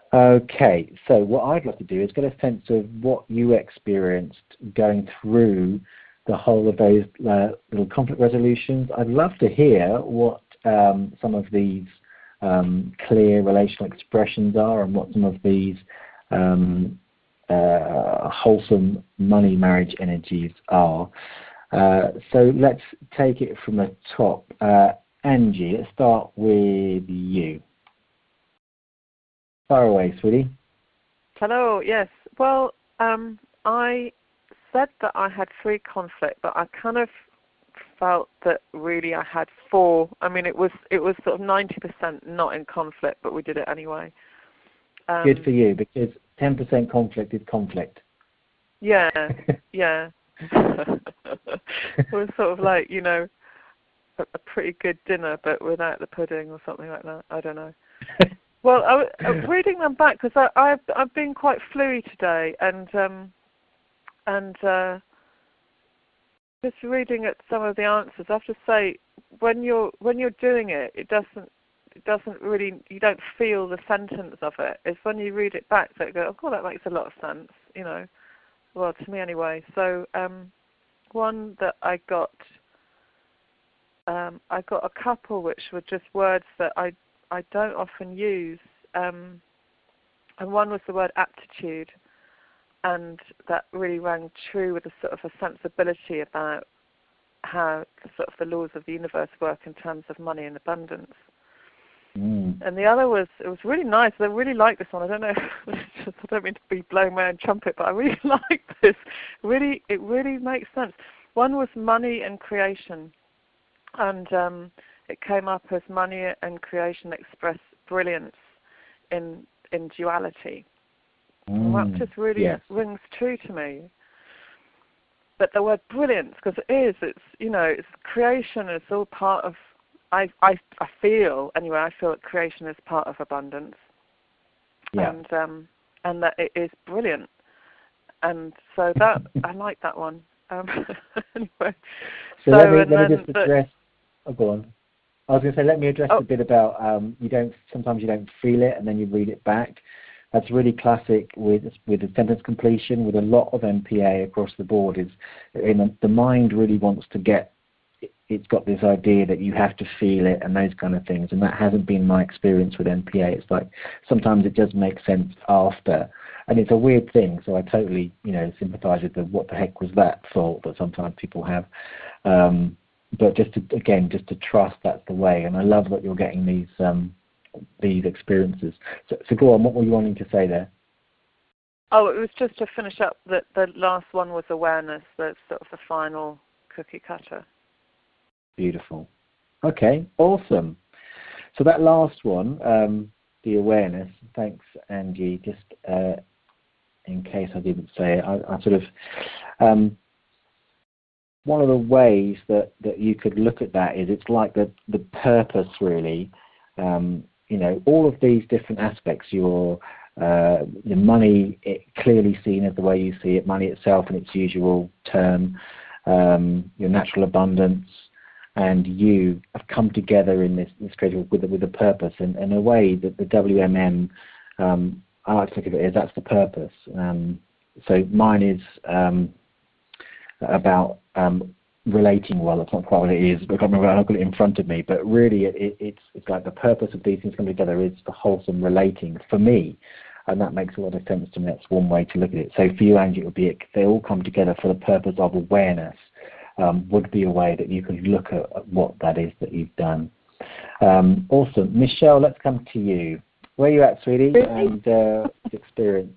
Okay, so what I'd like to do is get a sense of what you experienced going through the whole of those little conflict resolutions. I'd love to hear what some of these clear relational expressions are and what some of these wholesome money marriage energies are. So let's take it from the top. Angie, let's start with you. Far away, sweetie. Hello, yes. Well, I said that I had 3 conflict, but I kind of felt that really I had 4. I mean, it was sort of 90% not in conflict, but we did it anyway. Good for you, because 10% conflict is conflict. Yeah, yeah. It was sort of like, you know, a pretty good dinner, but without the pudding or something like that. I don't know. Well, I'm reading them back because I've been quite fluey today, and just reading at some of the answers, I have to say, when you're doing it, it doesn't really, you don't feel the sentence of it. It's when you read it back that you go, oh, that makes a lot of sense, you know. Well, to me anyway. So one that I got a couple which were just words that I don't often use, and one was the word aptitude, and that really rang true with a sort of a sensibility about how sort of the laws of the universe work in terms of money and abundance. And the other was, it was really nice. I really like this one. I don't know, I don't mean to be blowing my own trumpet, but I really like this. It really makes sense. One was money and creation, and it came up as money and creation express brilliance in duality. And that just really rings true to me. But the word brilliance, because it's, you know, it's creation, it's all part of, I feel that creation is part of abundance. Yeah. And that it is brilliant. And so that, I like that one. Anyway. So let me just address, go on. I was going to say, let me address a bit about sometimes you don't feel it and then you read it back. That's really classic with the sentence completion, with a lot of NPA across the board. Is the mind really wants to get, it's got this idea that you have to feel it and those kind of things, and that hasn't been my experience with NPA. It's like sometimes it does make sense after, and it's a weird thing. So I totally, sympathise with the what the heck was that thought that sometimes people have. But just to trust that's the way, and I love that you're getting these experiences. So go on, what were you wanting to say there? Oh, it was just to finish up that the last one was awareness, that's sort of the final cookie cutter. Beautiful. Okay, awesome. So that last one, the awareness, thanks Angie, just in case I didn't say it, I sort of, one of the ways that you could look at that is it's like the purpose really. All of these different aspects, your money, it clearly seen as the way you see it, money itself in its usual term, your natural abundance, and you have come together in this creative with a purpose, and in a way that the WMM, I like to think of it as that's the purpose. So mine is about relating well. That's not quite what it is. I can't remember. I've got it in front of me, but really, it's like the purpose of these things coming together is the wholesome relating for me, and that makes a lot of sense to me. That's one way to look at it. So for you, Angie, it would be they all come together for the purpose of awareness. Would be a way that you could look at what that is that you've done. Awesome, Michelle. Let's come to you. Where are you at, sweetie? And experience.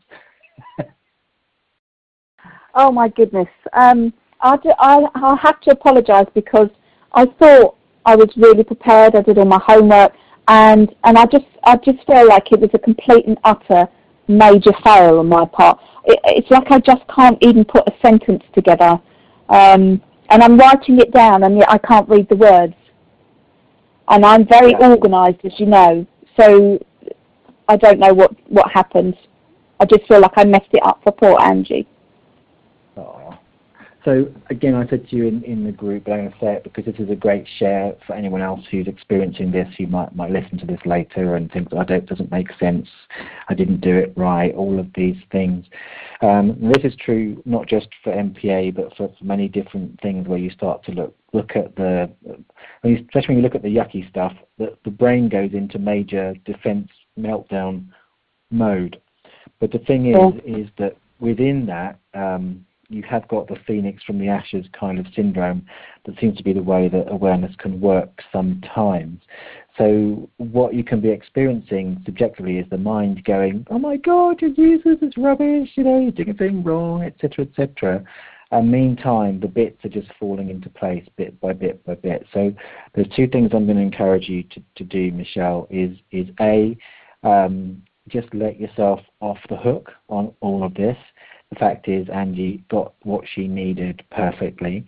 Oh my goodness. I'll have to apologise because I thought I was really prepared. I did all my homework, and I just feel like it was a complete and utter major fail on my part. It's like I just can't even put a sentence together, and I'm writing it down, and yet I can't read the words. And I'm very organised, as you know, so I don't know what happened. I just feel like I messed it up for poor Angie. Oh. So again, I said to you in the group, but I'm going to say it because this is a great share for anyone else who's experiencing this, who might listen to this later and think, it doesn't make sense, I didn't do it right, all of these things. This is true not just for MPA, but for many different things where you start to look at especially when you look at the yucky stuff, the brain goes into major defense meltdown mode. But the thing is that within that, you have got the phoenix from the ashes kind of syndrome. That seems to be the way that awareness can work sometimes. So what you can be experiencing subjectively is the mind going, oh my God, you're useless, it's rubbish, you're doing a thing wrong, etc., etc. And meantime, the bits are just falling into place bit by bit by bit. So there's two things I'm going to encourage you to do, Michelle, is A, just let yourself off the hook on all of this. The fact is, Angie got what she needed perfectly.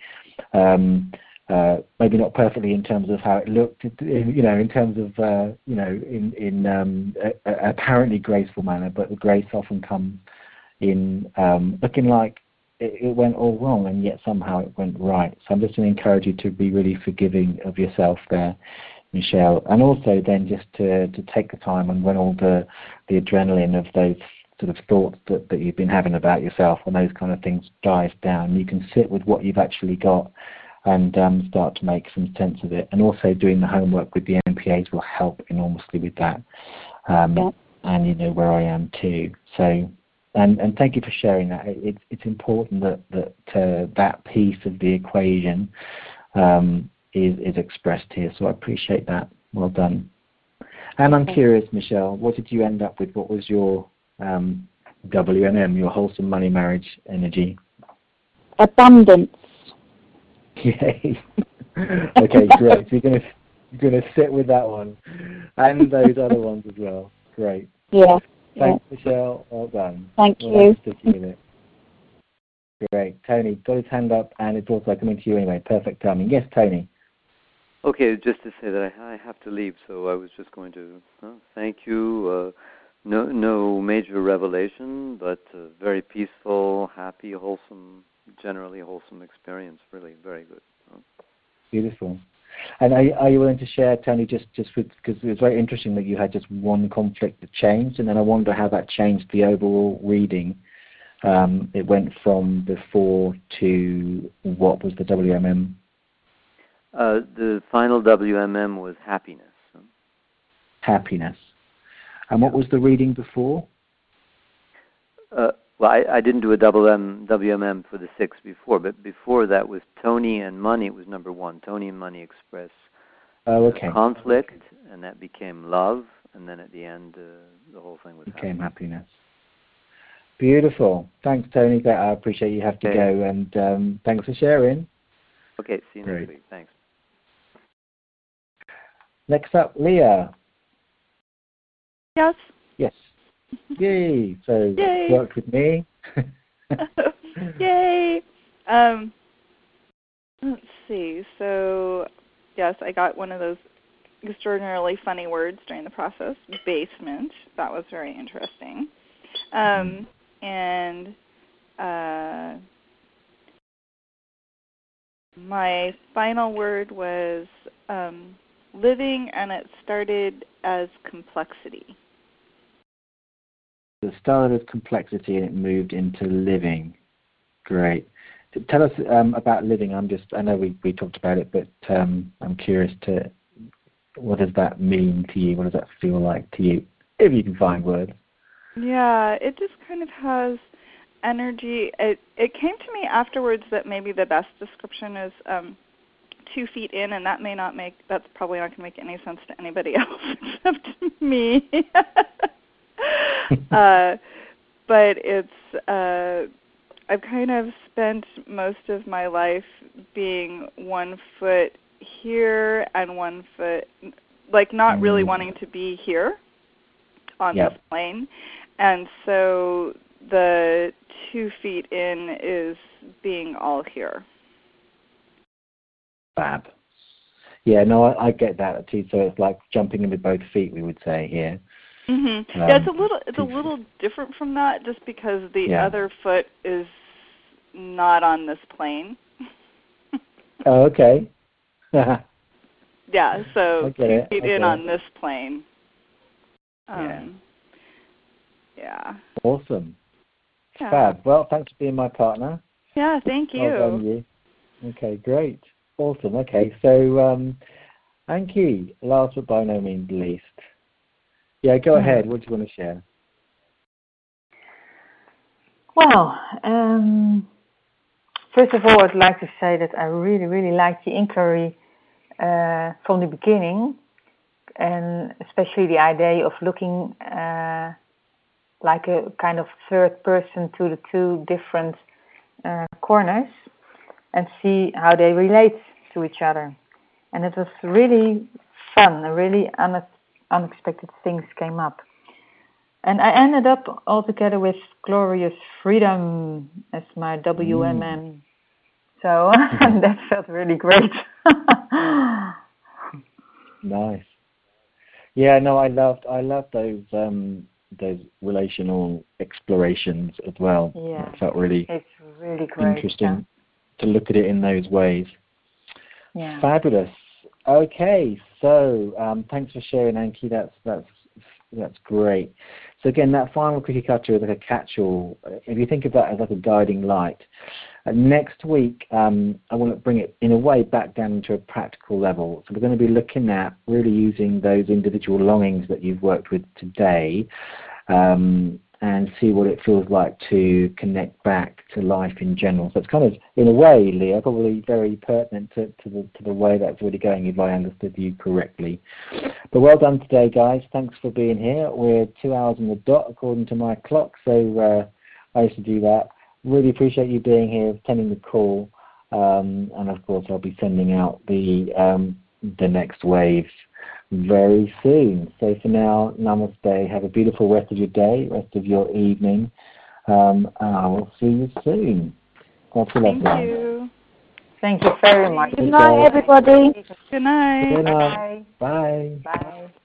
Maybe not perfectly in terms of how it looked, in terms of, in a apparently graceful manner, but the grace often comes in looking like it went all wrong, and yet somehow it went right. So I'm just going to encourage you to be really forgiving of yourself there, Michelle, and also then just to take the time, and when all the adrenaline of those sort of thoughts that you've been having about yourself and those kind of things dies down, you can sit with what you've actually got and start to make some sense of it. And also doing the homework with the MPAs will help enormously with that. And you know where I am too. So, and thank you for sharing that. It's important that piece of the equation is expressed here. So I appreciate that. Well done. And I'm curious, Michelle, what did you end up with? What was your WMM, your wholesome money marriage energy? Abundance. Yay. Okay, great. So you're gonna sit with that one and those other ones as well. Great. Yeah. Thanks, Michelle. Well done. Thank you. Sticking with it. Great. Tony got his hand up, and it's also coming to you anyway. Perfect timing. Yes, Tony. Okay, just to say that I have to leave, so I was just going to thank you. No major revelation, but very peaceful, happy, wholesome, generally wholesome experience. Really, very good. Beautiful. And are you willing to share, Tony, just with, because it was very interesting that you had just one conflict that changed, and then I wonder how that changed the overall reading. It went from before to what was the WMM? The final WMM was happiness. Happiness. And what was the reading before? Well, I didn't do a WMM for the 6 before, but before that was Tony and Money. It was number 1. Tony and Money express conflict, and that became love, and then at the end, the whole thing was became happiness. Beautiful. Thanks, Tony. I appreciate you have to go, and thanks for sharing. Okay, see you next week. Thanks. Next up, Leah. Yes. Yes. Yay! So Yay. Worked with me. Yay! Let's see. So, yes, I got one of those extraordinarily funny words during the process. Basement. That was very interesting. And my final word was living, and it started as complexity. It started as complexity and it moved into living. Great. Tell us about living. I know we talked about it, but I'm curious what does that mean to you? What does that feel like to you, if you can find words? Yeah, it just kind of has energy. It came to me afterwards that maybe the best description is 2 feet in, and that's probably not going to make any sense to anybody else except me. But it's I've kind of spent most of my life being 1 foot here and 1 foot, like not really wanting to be here on this plane. And so the 2 feet in is being all here. Fab. Yeah, no, I get that too. So it's like jumping in with both feet, we would say here. Yeah, it's a little different from that, just because the other foot is not on this plane. Oh, okay. Yeah, so Okay. get in on this plane. Yeah. Awesome. Yeah. Fab. Well, thanks for being my partner. Yeah, thank you. Well done, you. Okay, great. Awesome. Okay, so Anki, last but by no means least. Yeah, go ahead. What do you want to share? Well, first of all, I'd like to say that I really, really liked the inquiry from the beginning, and especially the idea of looking like a kind of third person to the two different corners and see how they relate to each other. And it was really fun, really unexpected things came up. And I ended up altogether with Glorious Freedom as my WMM. So that felt really great. Nice. Yeah, no, I loved those relational explorations as well. Yeah, it felt really, it's really great, interesting to look at it in those ways. Yeah. Fabulous. Okay, so thanks for sharing, Anki. That's great. So again, that final cookie cutter is like a catch-all. If you think of that as like a guiding light, next week I want to bring it in a way back down to a practical level. So we're going to be looking at really using those individual longings that you've worked with today and see what it feels like to connect back to life in general. So it's kind of, in a way, Leah, probably very pertinent to the way that's really going, if I understood you correctly. But well done today, guys. Thanks for being here. We're 2 hours on the dot, according to my clock, so I used to do that. Really appreciate you being here, attending the call, and of course I'll be sending out the next wave very soon. So for now, namaste. Have a beautiful rest of your day, rest of your evening, and I will see you soon. God bless you. Thank you. Thank you very much. Good night, everybody. Good night. Good night. Bye. Bye. Bye.